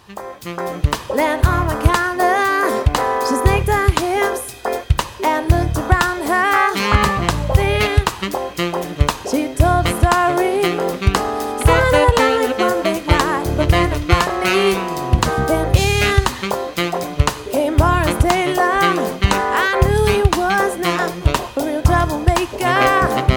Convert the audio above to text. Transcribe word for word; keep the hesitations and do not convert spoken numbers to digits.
Land on my counter, she snaked her hips and looked around her. Then she told a story, sounded like one big lie, but then about me. Then in came Morris Taylor. I knew he was not a real troublemaker.